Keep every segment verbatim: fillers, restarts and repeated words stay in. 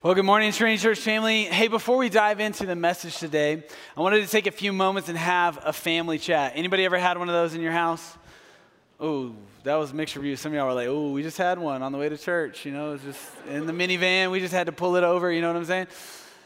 Well, good morning, Trinity Church family. Hey, before we dive into the message today, I wanted to take a few moments and have a family chat. Anybody ever had one of those in your house? Oh, that was a mixed review. Some of y'all were like, oh, we just had one on the way to church. You know, it was just in the minivan. We just had to pull it over. You know what I'm saying?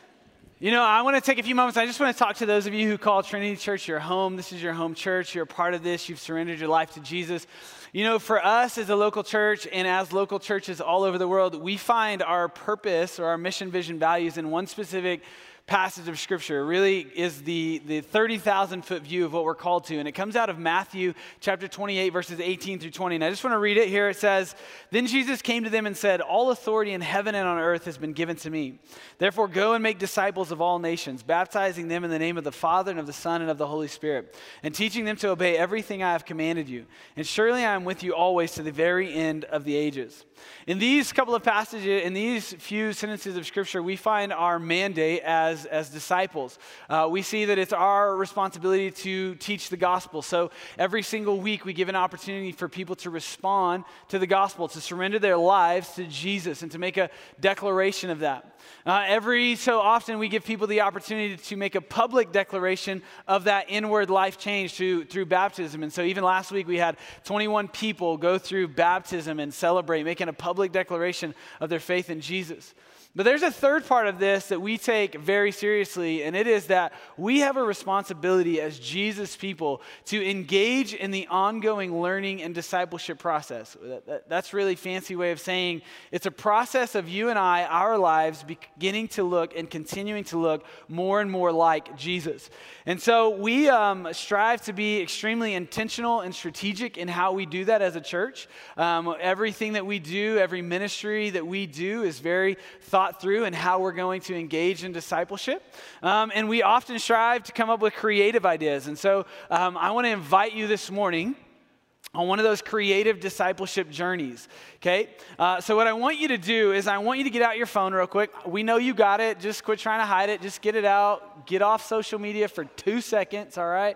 You know, I want to take a few moments. I just want to talk to those of you who call Trinity Church your home. This is your home church. You're a part of this. You've surrendered your life to Jesus. You know, for us as a local church and as local churches all over the world, we find our purpose or our mission, vision, values in one specific passage of Scripture. It really is the, the thirty thousand foot view of what we're called to. And it comes out of Matthew chapter twenty-eight, verses eighteen through twenty. And I just want to read it here. It says, "Then Jesus came to them and said, 'All authority in heaven and on earth has been given to me. Therefore go and make disciples of all nations, baptizing them in the name of the Father and of the Son and of the Holy Spirit, and teaching them to obey everything I have commanded you. And surely I am with you always to the very end of the ages.'" In these couple of passages, in these few sentences of Scripture, we find our mandate as, as disciples. Uh, we see that it's our responsibility to teach the gospel. So every single week, we give an opportunity for people to respond to the gospel, to surrender their lives to Jesus, and to make a declaration of that. Uh, every so often, we give people the opportunity to make a public declaration of that inward life change through, through baptism. And so even last week, we had twenty-one people go through baptism and celebrate, making a public declaration of their faith in Jesus. But there's a third part of this that we take very seriously, and it is that we have a responsibility as Jesus people to engage in the ongoing learning and discipleship process. That, that, that's really fancy way of saying it's a process of you and I, our lives, beginning to look and continuing to look more and more like Jesus. And so we um, strive to be extremely intentional and strategic in how we do that as a church. Um, everything that we do, every ministry that we do is very thought through and how we're going to engage in discipleship. Um, and we often strive to come up with creative ideas. And so um, I want to invite you this morning on one of those creative discipleship journeys, okay? Uh, so what I want you to do is I want you to get out your phone real quick. We know you got it. Just quit trying to hide it. Just get it out. Get off social media for two seconds, all right?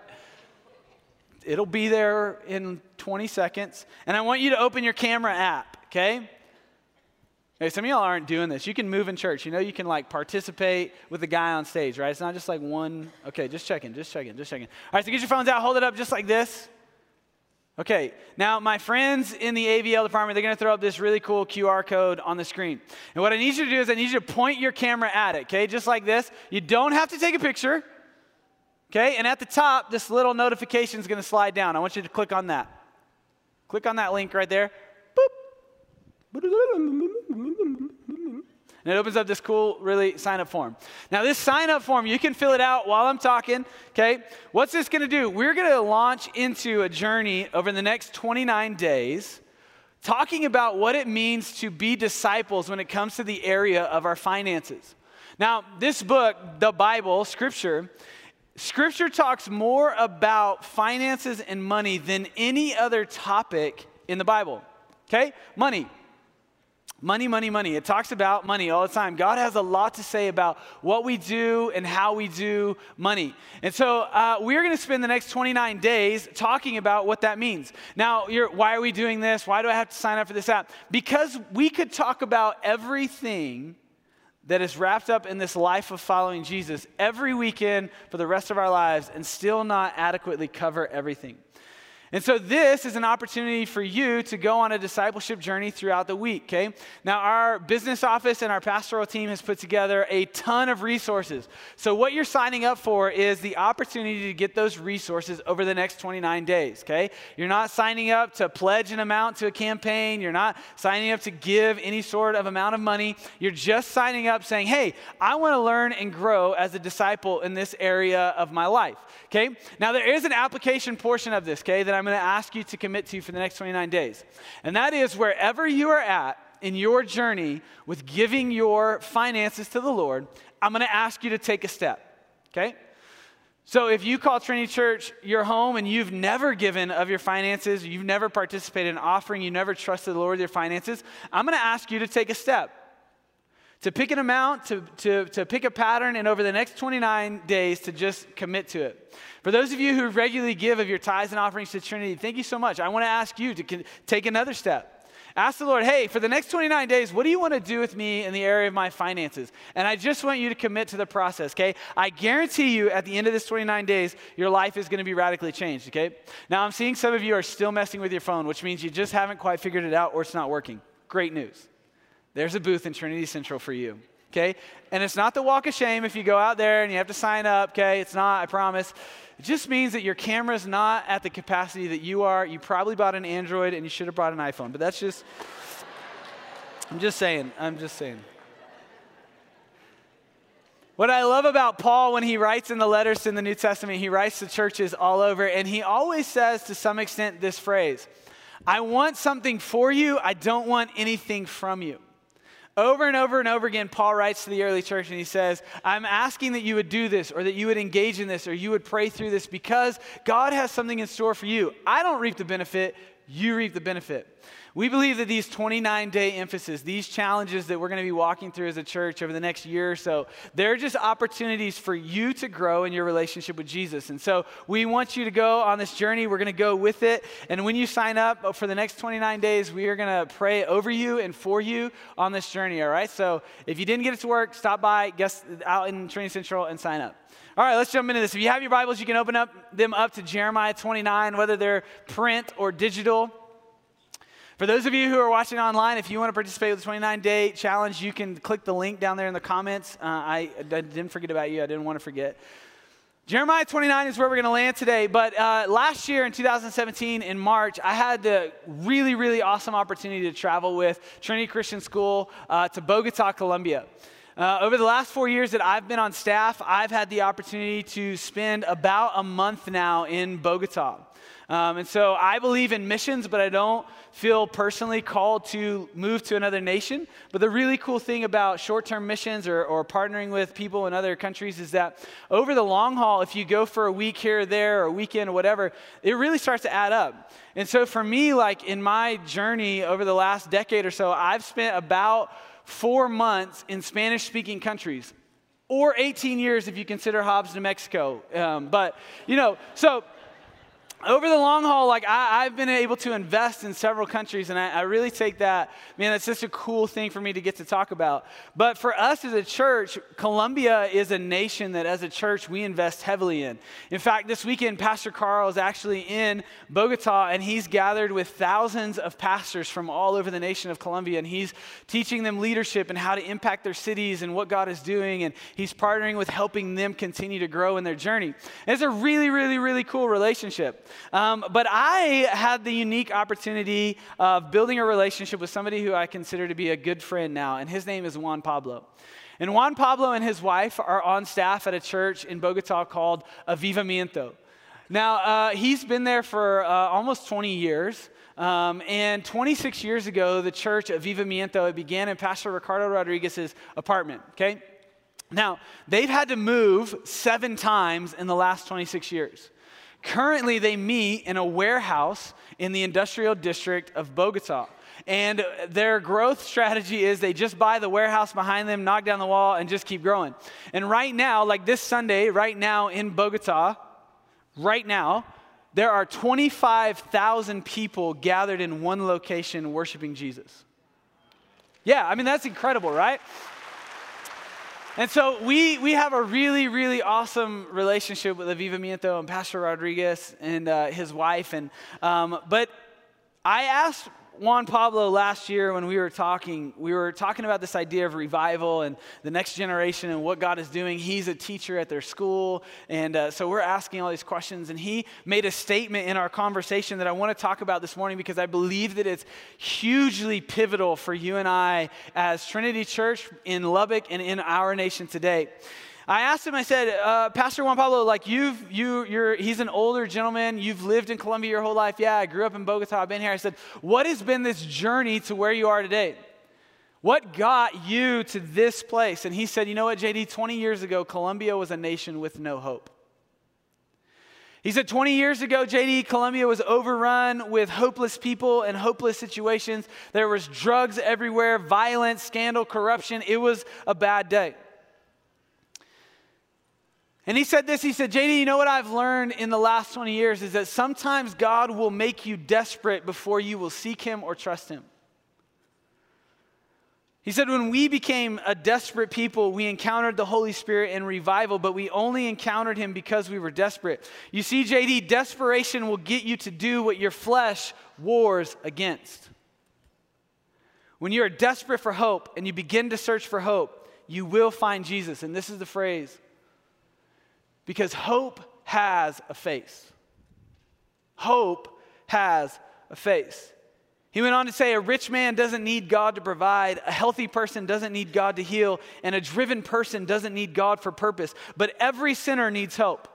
It'll be there in twenty seconds. And I want you to open your camera app, okay? Hey, some of y'all aren't doing this. You can move in church. You know, you can like participate with the guy on stage, right? It's not just like one. Okay, just checking, just checking, just checking. All right, so get your phones out. Hold it up just like this. Okay, now my friends in the A V L department, they're going to throw up this really cool Q R code on the screen. And what I need you to do is I need you to point your camera at it, okay? Just like this. You don't have to take a picture, okay? And at the top, this little notification is going to slide down. I want you to click on that. Click on that link right there. Boop. And it opens up this cool, really, sign-up form. Now, this sign-up form, you can fill it out while I'm talking, okay? What's this going to do? We're going to launch into a journey over the next twenty-nine days talking about what it means to be disciples when it comes to the area of our finances. Now, this book, the Bible, Scripture, Scripture talks more about finances and money than any other topic in the Bible, okay? Money. Money, money, money. It talks about money all the time. God has a lot to say about what we do and how we do money. And so uh, we're going to spend the next twenty-nine days talking about what that means. Now, you're, why are we doing this? Why do I have to sign up for this app? Because we could talk about everything that is wrapped up in this life of following Jesus every weekend for the rest of our lives and still not adequately cover everything. And so this is an opportunity for you to go on a discipleship journey throughout the week, okay? Now, our business office and our pastoral team has put together a ton of resources. So what you're signing up for is the opportunity to get those resources over the next twenty-nine days, okay? You're not signing up to pledge an amount to a campaign. You're not signing up to give any sort of amount of money. You're just signing up saying, hey, I want to learn and grow as a disciple in this area of my life, okay? Now, there is an application portion of this, okay, that I'm I'm going to ask you to commit to for the next twenty-nine days. And that is wherever you are at in your journey with giving your finances to the Lord, I'm going to ask you to take a step, okay? So if you call Trinity Church your home and you've never given of your finances, you've never participated in offering, you never trusted the Lord with your finances, I'm going to ask you to take a step. To pick an amount, to, to, to pick a pattern, and over the next twenty-nine days to just commit to it. For those of you who regularly give of your tithes and offerings to Trinity, thank you so much. I want to ask you to con- take another step. Ask the Lord, hey, for the next twenty-nine days, what do you want to do with me in the area of my finances? And I just want you to commit to the process, okay? I guarantee you at the end of this twenty-nine days, your life is going to be radically changed, okay? Now, I'm seeing some of you are still messing with your phone, which means you just haven't quite figured it out or it's not working. Great news. There's a booth in Trinity Central for you, okay? And it's not the walk of shame if you go out there and you have to sign up, okay? It's not, I promise. It just means that your camera's not at the capacity that you are. You probably bought an Android and you should have brought an iPhone. But that's just, I'm just saying, I'm just saying. What I love about Paul when he writes in the letters in the New Testament, he writes to churches all over, and he always says to some extent this phrase, I want something for you, I don't want anything from you. Over and over and over again, Paul writes to the early church and he says, I'm asking that you would do this or that you would engage in this or you would pray through this because God has something in store for you. I don't reap the benefit, you reap the benefit. We believe that these twenty-nine day emphasis, these challenges that we're going to be walking through as a church over the next year or so, they're just opportunities for you to grow in your relationship with Jesus. And so we want you to go on this journey. We're going to go with it. And when you sign up for the next twenty-nine days, we are going to pray over you and for you on this journey, all right? So if you didn't get it to work, stop by, guest out in Trinity Central and sign up. All right, let's jump into this. If you have your Bibles, you can open up them up to Jeremiah twenty-nine, whether they're print or digital. For those of you who are watching online, if you want to participate with the twenty-nine day challenge, you can click the link down there in the comments. Uh, I, I didn't forget about you. I didn't want to forget. Jeremiah twenty-nine is where we're going to land today. But uh, last year in two thousand seventeen, in March, I had the really, really awesome opportunity to travel with Trinity Christian School uh, to Bogota, Colombia. Uh, over the last four years that I've been on staff, I've had the opportunity to spend about a month now in Bogota. Um, and so I believe in missions, but I don't feel personally called to move to another nation. But the really cool thing about short-term missions or, or partnering with people in other countries is that over the long haul, if you go for a week here or there or a weekend or whatever, it really starts to add up. And so for me, like in my journey over the last decade or so, I've spent about four months in Spanish-speaking countries, or eighteen years if you consider Hobbs, New Mexico. Um, but, you know, so over the long haul, like I, I've been able to invest in several countries, and I, I really take that, man, it's just a cool thing for me to get to talk about. But for us as a church, Colombia is a nation that as a church we invest heavily in. In fact, this weekend, Pastor Carl is actually in Bogota, and he's gathered with thousands of pastors from all over the nation of Colombia, and he's teaching them leadership and how to impact their cities and what God is doing, and he's partnering with helping them continue to grow in their journey. And it's a really, really, really cool relationship. Um, but I had the unique opportunity of building a relationship with somebody who I consider to be a good friend now, and his name is Juan Pablo. And Juan Pablo and his wife are on staff at a church in Bogota called Avivamiento. Now, uh, he's been there for uh, almost twenty years. Um, and twenty-six years ago, the church Avivamiento, it began in Pastor Ricardo Rodriguez's apartment, okay? Now, they've had to move seven times in the last twenty-six years. Currently, they meet in a warehouse in the industrial district of Bogota. And their growth strategy is they just buy the warehouse behind them, knock down the wall, and just keep growing. And right now, like this Sunday, right now in Bogota, right now, there are twenty-five thousand people gathered in one location worshiping Jesus. Yeah, I mean, that's incredible, right? And so we we have a really, really awesome relationship with Avivamiento and Pastor Rodriguez and uh, his wife. And um, but I asked Juan Pablo last year when we were talking, we were talking about this idea of revival and the next generation and what God is doing. He's a teacher at their school, and uh, so we're asking all these questions. And he made a statement in our conversation that I want to talk about this morning because I believe that it's hugely pivotal for you and I as Trinity Church in Lubbock and in our nation today. I asked him, I said, uh, Pastor Juan Pablo, like you've, you, you're, he's an older gentleman. You've lived in Colombia your whole life. Yeah, I grew up in Bogota. I've been here. I said, what has been this journey to where you are today? What got you to this place? And he said, you know what, J D, twenty years ago, Colombia was a nation with no hope. He said twenty years ago, J D, Colombia was overrun with hopeless people and hopeless situations. There was drugs everywhere, violence, scandal, corruption. It was a bad day. And he said this, he said, J D, you know what I've learned in the last twenty years is that sometimes God will make you desperate before you will seek him or trust him. He said, when we became a desperate people, we encountered the Holy Spirit in revival, but we only encountered him because we were desperate. You see, J D, desperation will get you to do what your flesh wars against. When you are desperate for hope and you begin to search for hope, you will find Jesus. And this is the phrase, because hope has a face. Hope has a face. He went on to say, a rich man doesn't need God to provide, a healthy person doesn't need God to heal, and a driven person doesn't need God for purpose. But every sinner needs hope.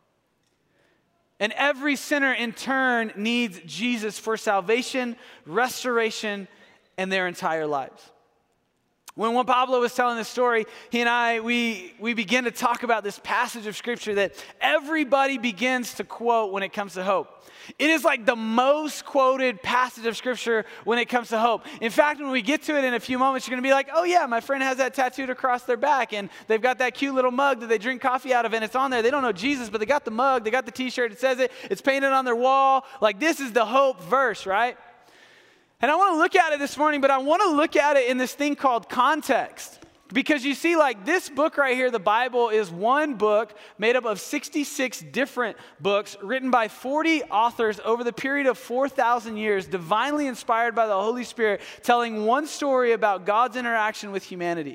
And every sinner in turn needs Jesus for salvation, restoration, and their entire lives. When Juan Pablo was telling this story, he and I, we, we began to talk about this passage of Scripture that everybody begins to quote when it comes to hope. It is like the most quoted passage of Scripture when it comes to hope. In fact, when we get to it in a few moments, you're going to be like, oh yeah, my friend has that tattooed across their back, and they've got that cute little mug that they drink coffee out of, and it's on there. They don't know Jesus, but they got the mug, they got the t-shirt, it says it, it's painted on their wall. Like, this is the hope verse, right? And I want to look at it this morning, but I want to look at it in this thing called context. Because you see, like, this book right here, the Bible, is one book made up of sixty-six different books written by forty authors over the period of four thousand years, divinely inspired by the Holy Spirit, telling one story about God's interaction with humanity.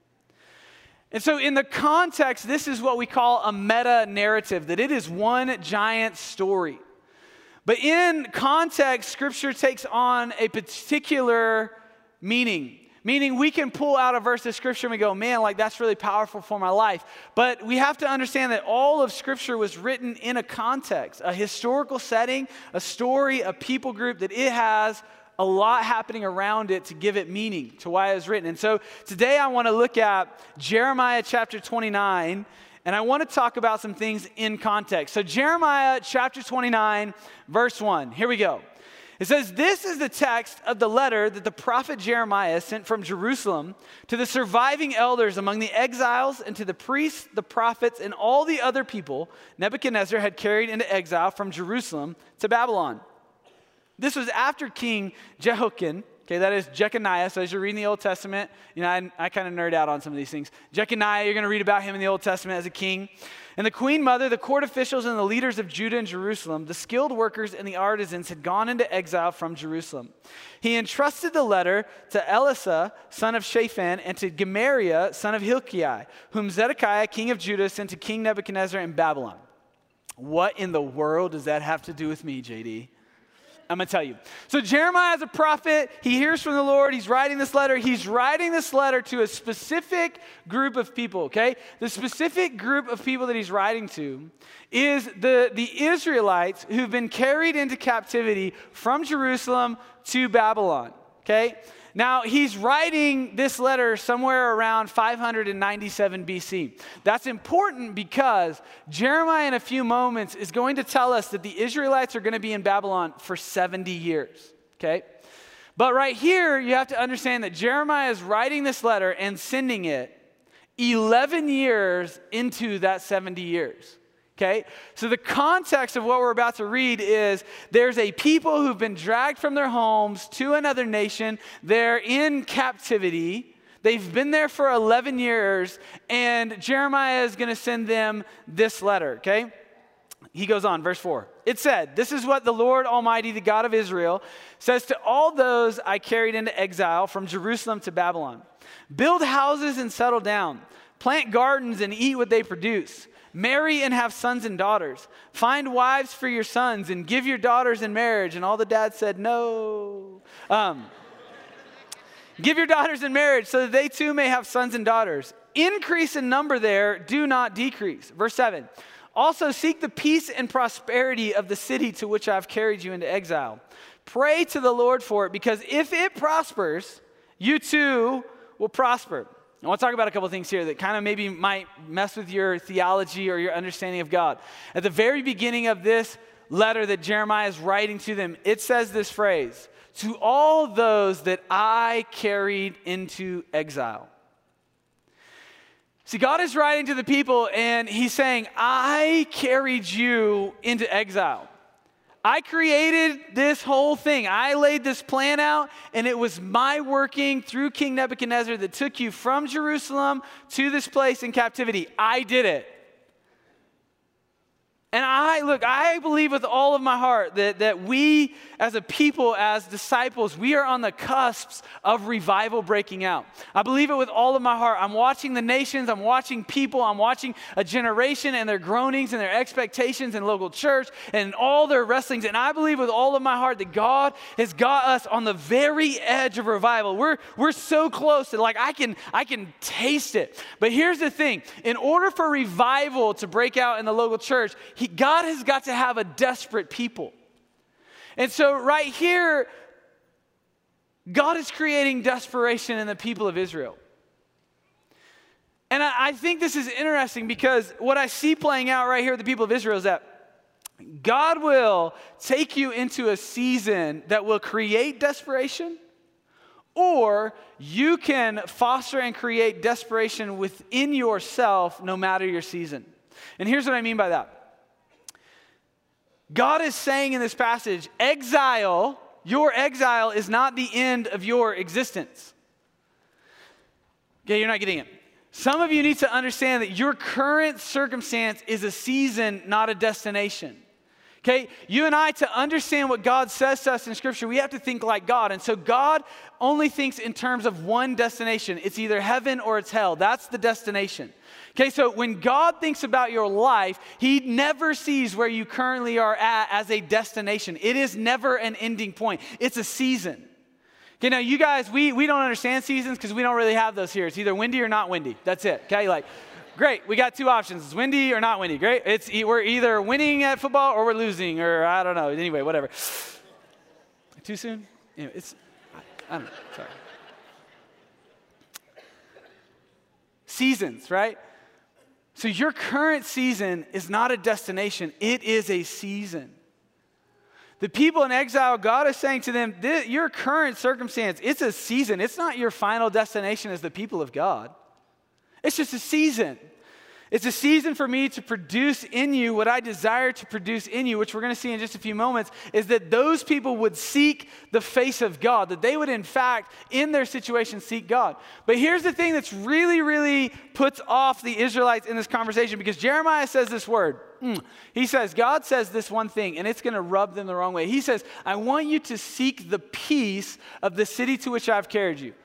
And so in the context, this is what we call a meta-narrative, that it is one giant story. But in context, Scripture takes on a particular meaning. Meaning we can pull out a verse of Scripture and we go, man, like that's really powerful for my life. But we have to understand that all of Scripture was written in a context, a historical setting, a story, a people group, that it has a lot happening around it to give it meaning to why it was written. And so today I want to look at Jeremiah chapter twenty-nine, and I want to talk about some things in context. So Jeremiah chapter twenty-nine, verse one. Here we go. It says, this is the text of the letter that the prophet Jeremiah sent from Jerusalem to the surviving elders among the exiles and to the priests, the prophets, and all the other people Nebuchadnezzar had carried into exile from Jerusalem to Babylon. This was after King Jehoiakim. Okay, that is Jeconiah. So as you're reading the Old Testament, you know, I, I kind of nerd out on some of these things. Jeconiah, you're going to read about him in the Old Testament as a king. And the queen mother, the court officials, and the leaders of Judah and Jerusalem, the skilled workers and the artisans had gone into exile from Jerusalem. He entrusted the letter to Elisha, son of Shaphan, and to Gemariah, son of Hilkiah, whom Zedekiah, king of Judah, sent to King Nebuchadnezzar in Babylon. What in the world does that have to do with me, J D? I'm going to tell you. So Jeremiah is a prophet. He hears from the Lord. He's writing this letter. He's writing this letter to a specific group of people, okay? The specific group of people that he's writing to is the, the Israelites who've been carried into captivity from Jerusalem to Babylon, okay? Now, he's writing this letter somewhere around five hundred ninety-seven B C. That's important because Jeremiah in a few moments is going to tell us that the Israelites are going to be in Babylon for seventy years, okay? But right here, you have to understand that Jeremiah is writing this letter and sending it eleven years into that seventy years. Okay, so the context of what we're about to read is there's a people who've been dragged from their homes to another nation. They're in captivity. They've been there for eleven years, and Jeremiah is going to send them this letter, okay? He goes on, verse four. It said, this is what the Lord Almighty, the God of Israel, says to all those I carried into exile from Jerusalem to Babylon. Build houses and settle down. Plant gardens and eat what they produce. Marry and have sons and daughters. Find wives for your sons and give your daughters in marriage. And all the dads said, no. Um, give your daughters in marriage so that they too may have sons and daughters. Increase in number there, do not decrease. Verse seven. Also seek the peace and prosperity of the city to which I have carried you into exile. Pray to the Lord for it, because if it prospers, you too will prosper. I want to talk about a couple things here that kind of maybe might mess with your theology or your understanding of God. At the very beginning of this letter that Jeremiah is writing to them, it says this phrase, to all those that I carried into exile. See, God is writing to the people and he's saying, I carried you into exile. I created this whole thing. I laid this plan out, and it was my working through King Nebuchadnezzar that took you from Jerusalem to this place in captivity. I did it. And I, look, I believe with all of my heart that, that we as a people, as disciples, we are on the cusps of revival breaking out. I believe it with all of my heart. I'm watching the nations, I'm watching people, I'm watching a generation and their groanings and their expectations in local church and all their wrestlings. And I believe with all of my heart that God has got us on the very edge of revival. We're, we're so close that like I can, I can taste it. But here's the thing. In order for revival to break out in the local church, he God has got to have a desperate people. And so right here, God is creating desperation in the people of Israel. And I, I think this is interesting because what I see playing out right here with the people of Israel is that God will take you into a season that will create desperation, or you can foster and create desperation within yourself no matter your season. And here's what I mean by that. God is saying in this passage, exile, your exile is not the end of your existence. Okay, you're not getting it. Some of you need to understand that your current circumstance is a season, not a destination. Okay, you and I, to understand what God says to us in Scripture, we have to think like God. And so God only thinks in terms of one destination. It's either heaven or it's hell. That's the destination. Okay, so when God thinks about your life, he never sees where you currently are at as a destination. It is never an ending point. It's a season. Okay, now you guys, we, we don't understand seasons because we don't really have those here. It's either windy or not windy. That's it. Okay, like, great, we got two options. It's windy or not windy. Great, it's we're either winning at football or we're losing, or I don't know. Anyway, whatever. Too soon? Anyway, it's, I, I don't know, sorry. Seasons, right? So your current season is not a destination, it is a season. The people in exile, God is saying to them, your current circumstance, it's a season. It's not your final destination as the people of God. It's just a season. It's a season for me to produce in you what I desire to produce in you, which we're going to see in just a few moments, is that those people would seek the face of God, that they would in fact, in their situation, seek God. But here's the thing that's really, really puts off the Israelites in this conversation, because Jeremiah says this word. Mm. He says, God says this one thing, and it's going to rub them the wrong way. He says, I want you to seek the peace of the city to which I've carried you.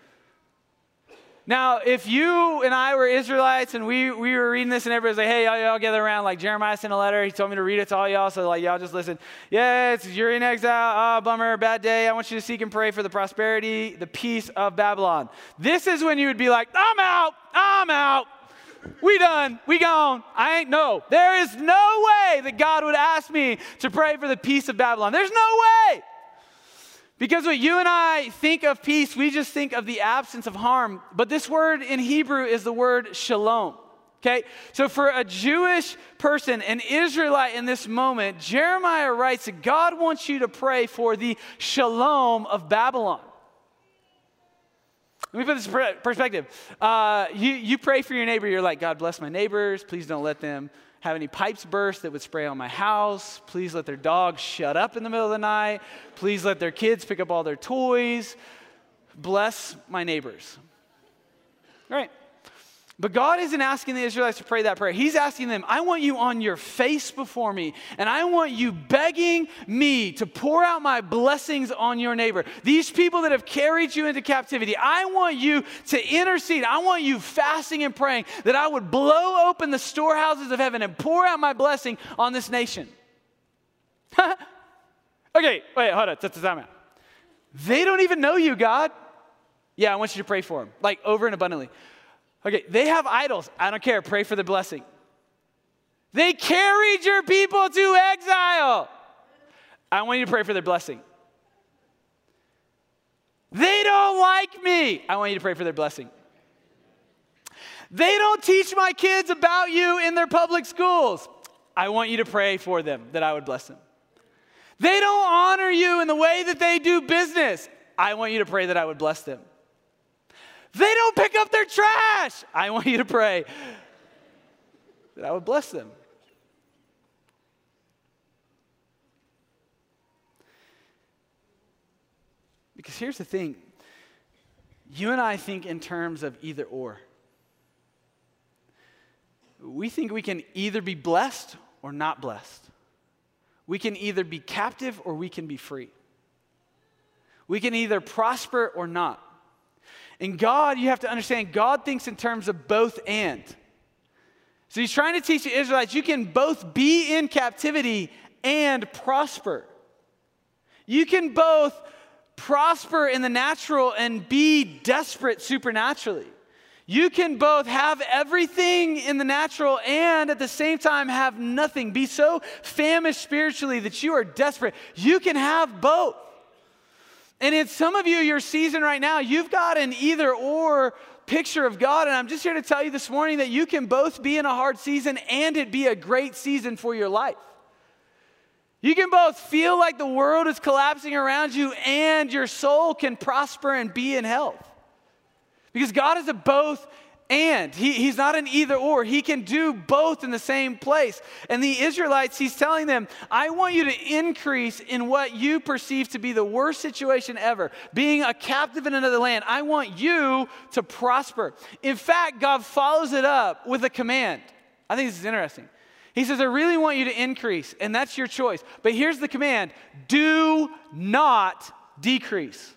Now, if you and I were Israelites and we, we were reading this and everybody's like, hey, y'all, y'all gather around, like Jeremiah sent a letter. He told me to read it to all y'all, so like y'all just listen. Yeah, it's, you're in exile. Oh, bummer, bad day. I want you to seek and pray for the prosperity, the peace of Babylon. This is when you would be like, I'm out. I'm out. We done. We gone. I ain't, no. There is no way that God would ask me to pray for the peace of Babylon. There's no way. Because when you and I think of peace, we just think of the absence of harm. But this word in Hebrew is the word shalom. Okay? So for a Jewish person, an Israelite in this moment, Jeremiah writes that God wants you to pray for the shalom of Babylon. Let me put this in perspective. Uh, you, you pray for your neighbor. You're like, God bless my neighbors. Please don't let them have any pipes burst that would spray on my house. Please let their dogs shut up in the middle of the night. Please let their kids pick up all their toys. Bless my neighbors. Right? But God isn't asking the Israelites to pray that prayer. He's asking them, I want you on your face before me, and I want you begging me to pour out my blessings on your neighbor. These people that have carried you into captivity, I want you to intercede. I want you fasting and praying that I would blow open the storehouses of heaven and pour out my blessing on this nation. Okay, wait, hold on. Time out. They don't even know you, God. Yeah, I want you to pray for them, like over and abundantly. Okay, they have idols. I don't care. Pray for the blessing. They carried your people to exile. I want you to pray for their blessing. They don't like me. I want you to pray for their blessing. They don't teach my kids about you in their public schools. I want you to pray for them that I would bless them. They don't honor you in the way that they do business. I want you to pray that I would bless them. They don't pick up their trash. I want you to pray that I would bless them. Because here's the thing. You and I think in terms of either or. We think we can either be blessed or not blessed. We can either be captive or we can be free. We can either prosper or not. And God, you have to understand, God thinks in terms of both and. So he's trying to teach the Israelites, you can both be in captivity and prosper. You can both prosper in the natural and be desperate supernaturally. You can both have everything in the natural and at the same time have nothing. Be so famished spiritually that you are desperate. You can have both. And in some of you, your season right now, you've got an either or picture of God. And I'm just here to tell you this morning that you can both be in a hard season and it be a great season for your life. You can both feel like the world is collapsing around you and your soul can prosper and be in health. Because God is a both and. He, he's not an either or. He can do both in the same place. And the Israelites, he's telling them, I want you to increase in what you perceive to be the worst situation ever, being a captive in another land. I want you to prosper. In fact, God follows it up with a command. I think this is interesting. He says, I really want you to increase, and that's your choice. But here's the command. Do not decrease.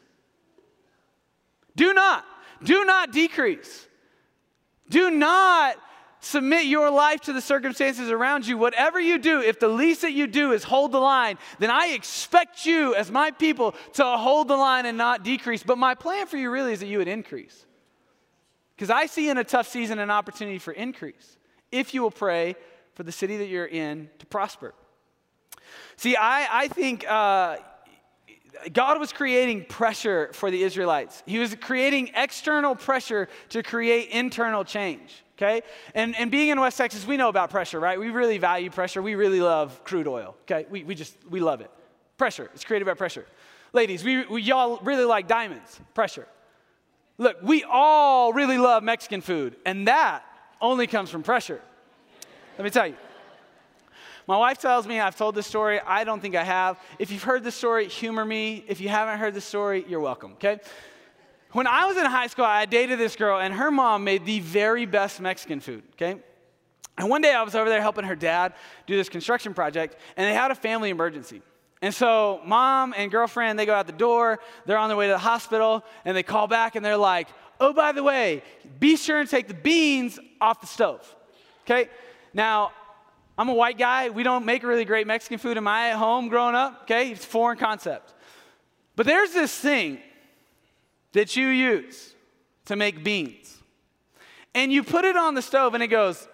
Do not. Do not decrease. Do not submit your life to the circumstances around you. Whatever you do, if the least that you do is hold the line, then I expect you as my people to hold the line and not decrease. But my plan for you really is that you would increase. Because I see in a tough season an opportunity for increase. If you will pray for the city that you're in to prosper. See, I, I think uh, God was creating pressure for the Israelites. He was creating external pressure to create internal change, okay? And, and being in West Texas, we know about pressure, right? We really value pressure. We really love crude oil, okay? We, we just, we love it. Pressure, it's created by pressure. Ladies, we, we y'all really like diamonds, pressure. Look, we all really love Mexican food, and that only comes from pressure. Let me tell you. My wife tells me I've told this story. I don't think I have. If you've heard this story, humor me. If you haven't heard this story, you're welcome, okay? When I was in high school, I dated this girl, and her mom made the very best Mexican food, okay? And one day I was over there helping her dad do this construction project, and they had a family emergency. And so mom and girlfriend, they go out the door. They're on their way to the hospital, and they call back, and they're like, oh, by the way, be sure and take the beans off the stove, okay? Now, I'm a white guy. We don't make really great Mexican food in my home growing up, okay? It's a foreign concept. But there's this thing that you use to make beans. And you put it on the stove and it goes.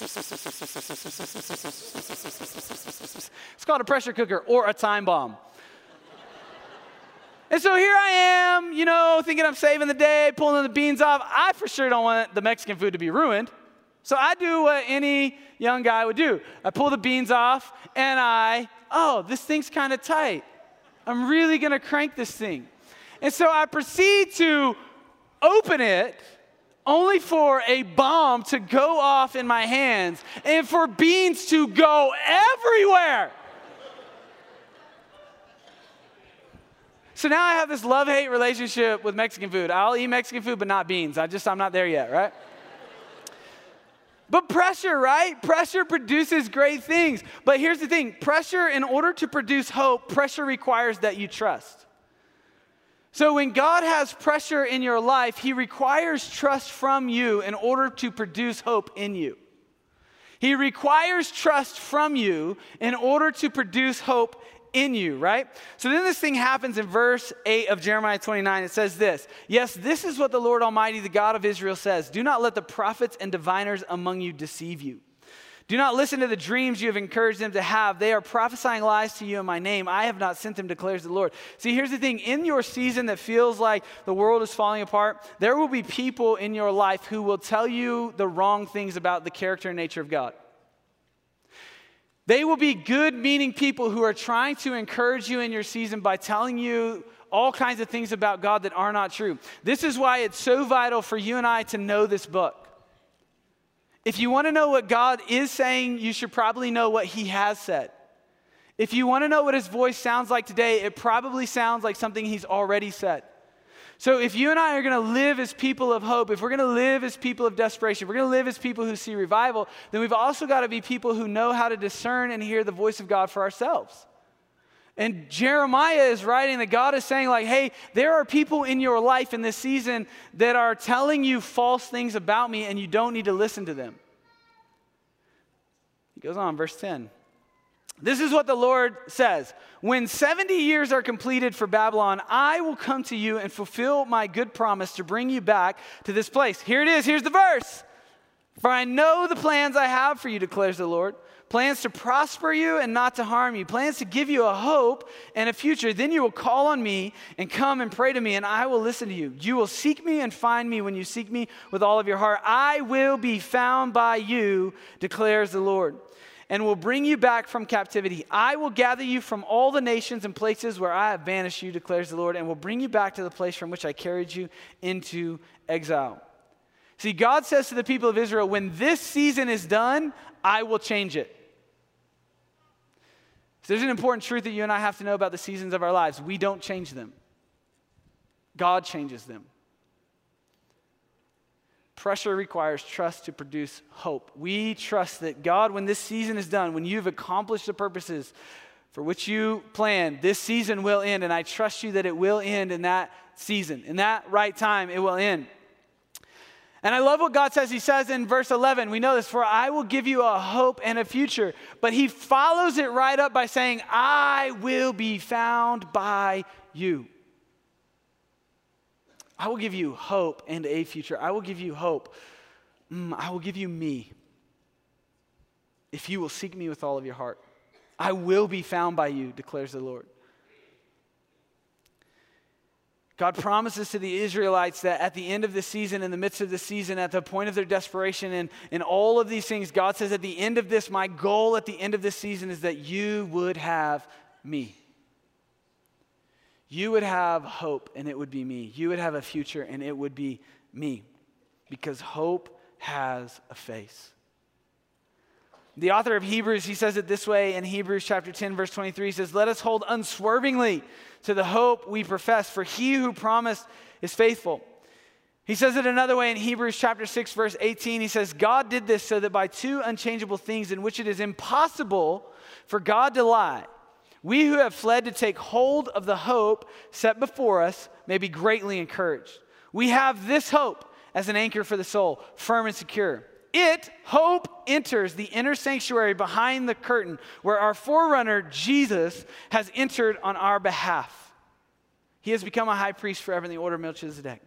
It's called a pressure cooker or a time bomb. And so here I am, you know, thinking I'm saving the day, pulling the beans off. I for sure don't want the Mexican food to be ruined. So I do what any young guy would do. I pull the beans off, and I, oh, this thing's kind of tight. I'm really going to crank this thing. And so I proceed to open it, only for a bomb to go off in my hands, and for beans to go everywhere. So now I have this love-hate relationship with Mexican food. I'll eat Mexican food, but not beans. I just, I'm not there yet, right? But pressure, right? Pressure produces great things. But here's the thing. Pressure, in order to produce hope, pressure requires that you trust. So when God has pressure in your life, he requires trust from you in order to produce hope in you. He requires trust from you in order to produce hope in you, right? So then this thing happens in verse eight of Jeremiah twenty-nine. It says this, yes, this is what the Lord Almighty, the God of Israel says. Do not let the prophets and diviners among you deceive you. Do not listen to the dreams you have encouraged them to have. They are prophesying lies to you in my name. I have not sent them, declares the Lord. See, here's the thing. In your season that feels like the world is falling apart, there will be people in your life who will tell you the wrong things about the character and nature of God. They will be good-meaning people who are trying to encourage you in your season by telling you all kinds of things about God that are not true. This is why it's so vital for you and I to know this book. If you want to know what God is saying, you should probably know what he has said. If you want to know what his voice sounds like today, it probably sounds like something he's already said. So if you and I are going to live as people of hope, if we're going to live as people of desperation, if we're going to live as people who see revival, then we've also got to be people who know how to discern and hear the voice of God for ourselves. And Jeremiah is writing that God is saying like, hey, there are people in your life in this season that are telling you false things about me and you don't need to listen to them. He goes on, verse ten. This is what the Lord says. When seventy years are completed for Babylon, I will come to you and fulfill my good promise to bring you back to this place. Here it is. Here's the verse. For I know the plans I have for you, declares the Lord. Plans to prosper you and not to harm you. Plans to give you a hope and a future. Then you will call on me and come and pray to me, and I will listen to you. You will seek me and find me when you seek me with all of your heart. I will be found by you, declares the Lord, and will bring you back from captivity. I will gather you from all the nations and places where I have banished you, declares the Lord, and will bring you back to the place from which I carried you into exile. See, God says to the people of Israel, when this season is done, I will change it. So there's an important truth that you and I have to know about the seasons of our lives. We don't change them. God changes them. Pressure requires trust to produce hope. We trust that God, when this season is done, when you've accomplished the purposes for which you planned, this season will end, and I trust you that it will end in that season. In that right time, it will end. And I love what God says. He says in verse eleven, we know this, for I will give you a hope and a future. But he follows it right up by saying, I will be found by you. I will give you hope and a future. I will give you hope. Mm, I will give you me. If you will seek me with all of your heart. I will be found by you, declares the Lord. God promises to the Israelites that at the end of the season, in the midst of the season, at the point of their desperation, and, and all of these things, God says at the end of this, my goal at the end of this season is that you would have me. You would have hope, and it would be me. You would have a future, and it would be me. Because hope has a face. The author of Hebrews, he says it this way in Hebrews chapter ten, verse twenty-three. He says, let us hold unswervingly to the hope we profess, for he who promised is faithful. He says it another way in Hebrews chapter six, verse eighteen. He says, God did this so that by two unchangeable things in which it is impossible for God to lie, we who have fled to take hold of the hope set before us may be greatly encouraged. We have this hope as an anchor for the soul, firm and secure. It, hope, enters the inner sanctuary behind the curtain where our forerunner, Jesus, has entered on our behalf. He has become a high priest forever in the order of Melchizedek.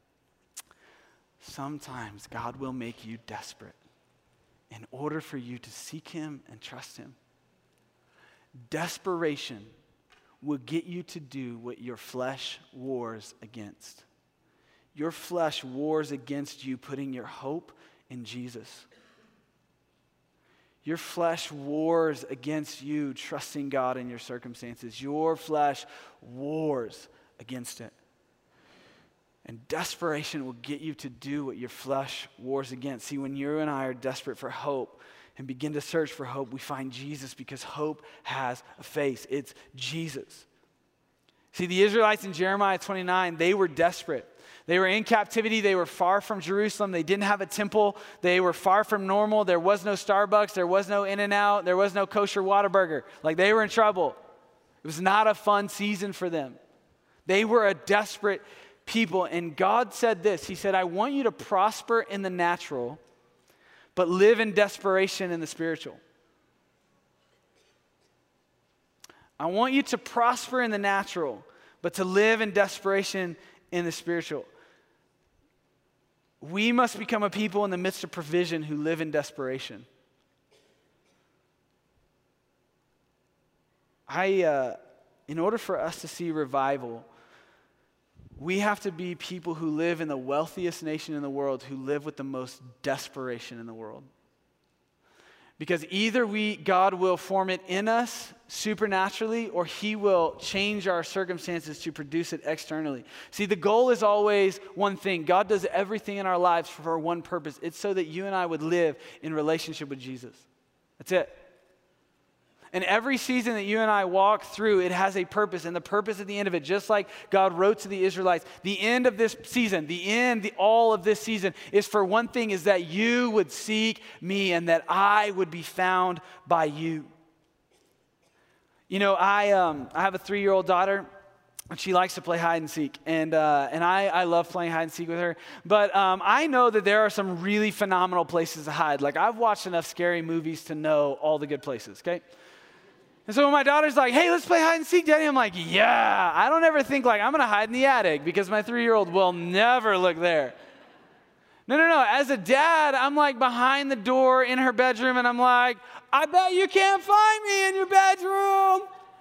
Sometimes God will make you desperate in order for you to seek him and trust him. Desperation will get you to do what your flesh wars against. Your flesh wars against you putting your hope in Jesus. Your flesh wars against you trusting God in your circumstances. Your flesh wars against it. And desperation will get you to do what your flesh wars against. See, when you and I are desperate for hope and begin to search for hope, we find Jesus because hope has a face. It's Jesus. See, the Israelites in Jeremiah twenty-nine, they were desperate. They were in captivity. They were far from Jerusalem. They didn't have a temple. They were far from normal. There was no Starbucks. There was no In-N-Out. There was no kosher Whataburger. Like, they were in trouble. It was not a fun season for them. They were a desperate people. And God said this. He said, I want you to prosper in the natural, but live in desperation in the spiritual. I want you to prosper in the natural, but to live in desperation in the spiritual. We must become a people in the midst of provision who live in desperation. I, uh, in order for us to see revival, we have to be people who live in the wealthiest nation in the world, who live with the most desperation in the world. Because either we, God will form it in us supernaturally, or he will change our circumstances to produce it externally. See, the goal is always one thing. God does everything in our lives for one purpose. It's so that you and I would live in relationship with Jesus. That's it. And every season that you and I walk through, it has a purpose. And the purpose at the end of it, just like God wrote to the Israelites, the end of this season, the end, the all of this season is for one thing, is that you would seek me and that I would be found by you. You know, I um, I have a three-year-old daughter. And she likes to play hide and seek, and uh, and I, I love playing hide and seek with her. But um, I know that there are some really phenomenal places to hide. Like, I've watched enough scary movies to know all the good places, okay? And so when my daughter's like, hey, let's play hide and seek, Daddy, I'm like, yeah. I don't ever think like, I'm going to hide in the attic because my three-year-old will never look there. No, no, no. As a dad, I'm like behind the door in her bedroom, and I'm like, I bet you can't find me in your bedroom.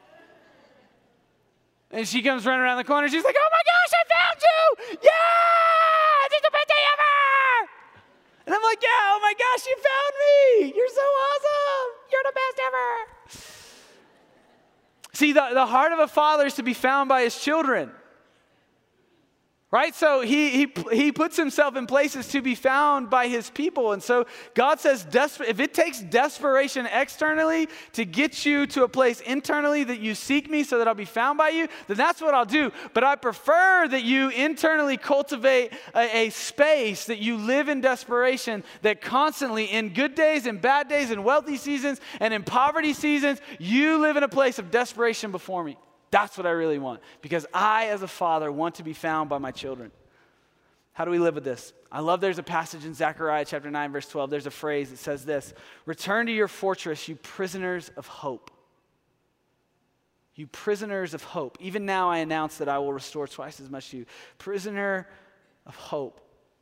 And she comes running around the corner. She's like, oh my gosh, I found you. Yeah, this is the best day ever. And I'm like, yeah, oh my gosh, you found me. You're so awesome. You're the best ever. See, the, the heart of a father is to be found by his children. Right? So he, he he puts himself in places to be found by his people. And so God says, desper- if it takes desperation externally to get you to a place internally that you seek me so that I'll be found by you, then that's what I'll do. But I prefer that you internally cultivate a, a space that you live in desperation, that constantly in good days and bad days and wealthy seasons and in poverty seasons, you live in a place of desperation before me. That's what I really want, because I, as a father, want to be found by my children. How do we live with this? I love there's a passage in Zechariah chapter nine, verse twelve. There's a phrase that says this: return to your fortress, you prisoners of hope. You prisoners of hope. Even now I announce that I will restore twice as much to you. Prisoner of hope.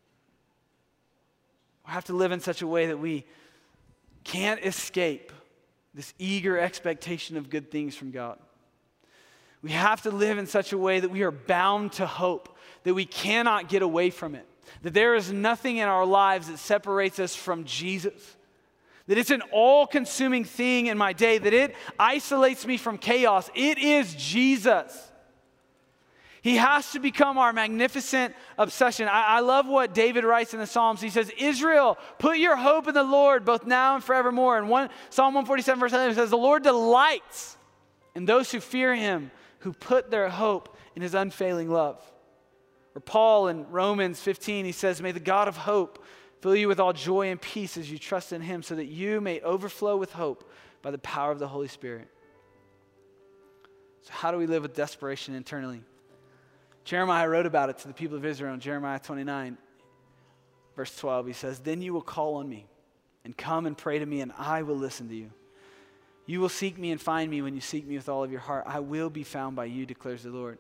We have to live in such a way that we can't escape this eager expectation of good things from God. We have to live in such a way that we are bound to hope, that we cannot get away from it, that there is nothing in our lives that separates us from Jesus, that it's an all-consuming thing in my day, that it isolates me from chaos. It is Jesus. He has to become our magnificent obsession. I, I love what David writes in the Psalms. He says, Israel, put your hope in the Lord, both now and forevermore. And one, Psalm one forty-seven, verse eleven says, the Lord delights in those who fear him, who put their hope in his unfailing love. Or Paul in Romans fifteen, he says, may the God of hope fill you with all joy and peace as you trust in him, so that you may overflow with hope by the power of the Holy Spirit. So how do we live with desperation internally? Jeremiah wrote about it to the people of Israel in Jeremiah twenty-nine, verse twelve. He says, then you will call on me and come and pray to me, and I will listen to you. You will seek me and find me when you seek me with all of your heart. I will be found by you, declares the Lord.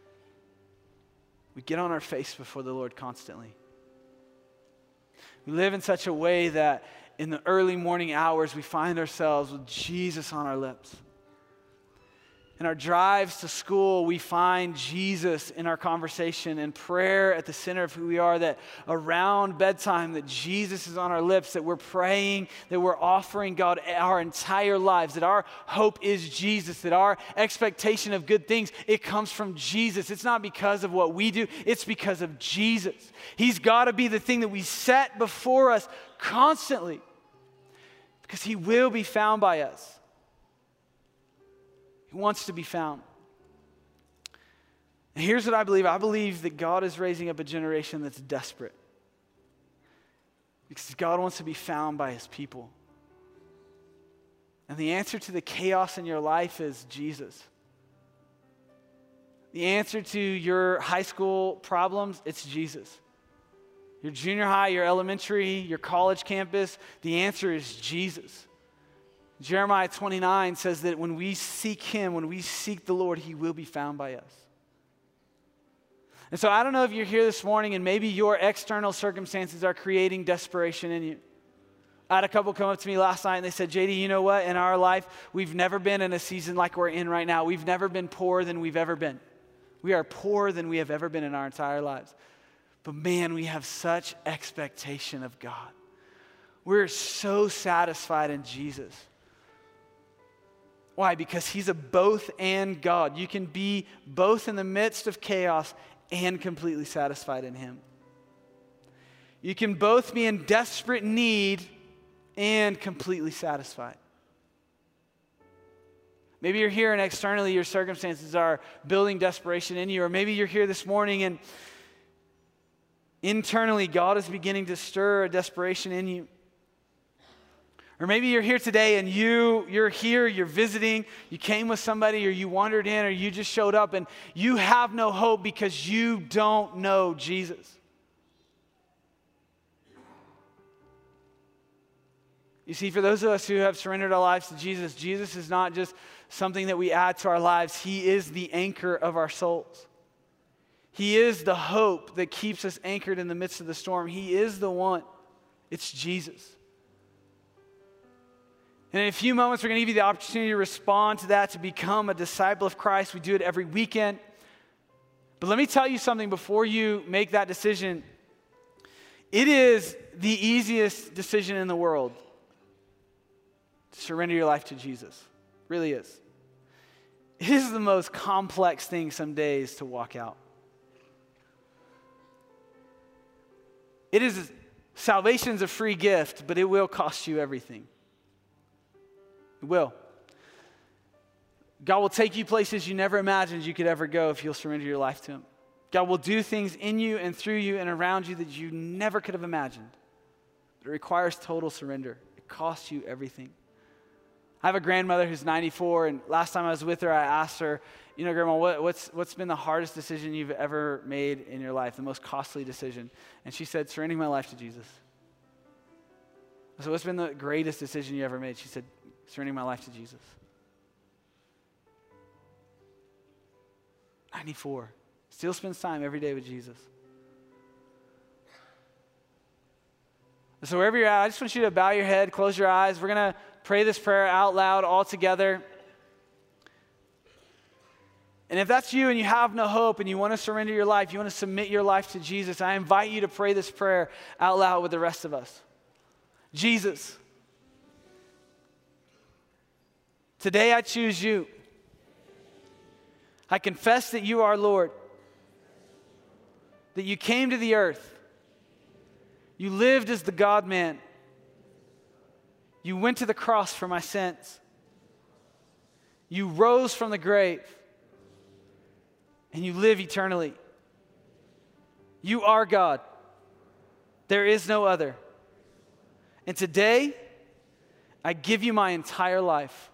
We get on our face before the Lord constantly. We live in such a way that in the early morning hours, we find ourselves with Jesus on our lips. In our drives to school, we find Jesus in our conversation, and prayer at the center of who we are, that around bedtime that Jesus is on our lips, that we're praying, that we're offering God our entire lives, that our hope is Jesus, that our expectation of good things, it comes from Jesus. It's not because of what we do, it's because of Jesus. He's got to be the thing that we set before us constantly, because he will be found by us. Wants to be found. And here's what I believe. I believe that God is raising up a generation that's desperate, because God wants to be found by his people. And the answer to the chaos in your life is Jesus. The answer to your high school problems, it's Jesus. Your junior high, your elementary, your college campus, the answer is Jesus. Jeremiah twenty-nine says that when we seek him, when we seek the Lord, he will be found by us. And so I don't know if you're here this morning and maybe your external circumstances are creating desperation in you. I had a couple come up to me last night and they said, J D, you know what? In our life, we've never been in a season like we're in right now. We've never been poorer than we've ever been. We are poorer than we have ever been in our entire lives. But man, we have such expectation of God. We're so satisfied in Jesus. Why? Because he's a both and God. You can be both in the midst of chaos and completely satisfied in him. You can both be in desperate need and completely satisfied. Maybe you're here and externally your circumstances are building desperation in you. Or maybe you're here this morning and internally God is beginning to stir a desperation in you. Or maybe you're here today and you, you're here, you're visiting, you came with somebody or you wandered in or you just showed up and you have no hope because you don't know Jesus. You see, for those of us who have surrendered our lives to Jesus, Jesus is not just something that we add to our lives. He is the anchor of our souls. He is the hope that keeps us anchored in the midst of the storm. He is the one. It's Jesus. And in a few moments, we're going to give you the opportunity to respond to that, to become a disciple of Christ. We do it every weekend. But let me tell you something before you make that decision. It is the easiest decision in the world to surrender your life to Jesus. It really is. It is the most complex thing some days to walk out. It is, salvation's a free gift, but it will cost you everything. It will. God will take you places you never imagined you could ever go if you'll surrender your life to Him. God will do things in you and through you and around you that you never could have imagined. But it requires total surrender. It costs you everything. I have a grandmother who's ninety-four, and last time I was with her, I asked her, you know, Grandma, what, what's what's been the hardest decision you've ever made in your life, the most costly decision? And she said, surrendering my life to Jesus. I said, what's been the greatest decision you ever made? She said, surrendering my life to Jesus. ninety-four. Still spends time every day with Jesus. So wherever you're at, I just want you to bow your head, close your eyes. We're going to pray this prayer out loud all together. And if that's you and you have no hope and you want to surrender your life, you want to submit your life to Jesus, I invite you to pray this prayer out loud with the rest of us. Jesus, today I choose you. I confess that you are Lord, that you came to the earth. You lived as the God-man. You went to the cross for my sins. You rose from the grave. And you live eternally. You are God. There is no other. And today, I give you my entire life.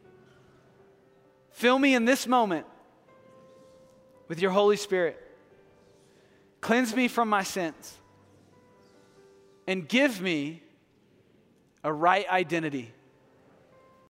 Fill me in this moment with your Holy Spirit. Cleanse me from my sins. And give me a right identity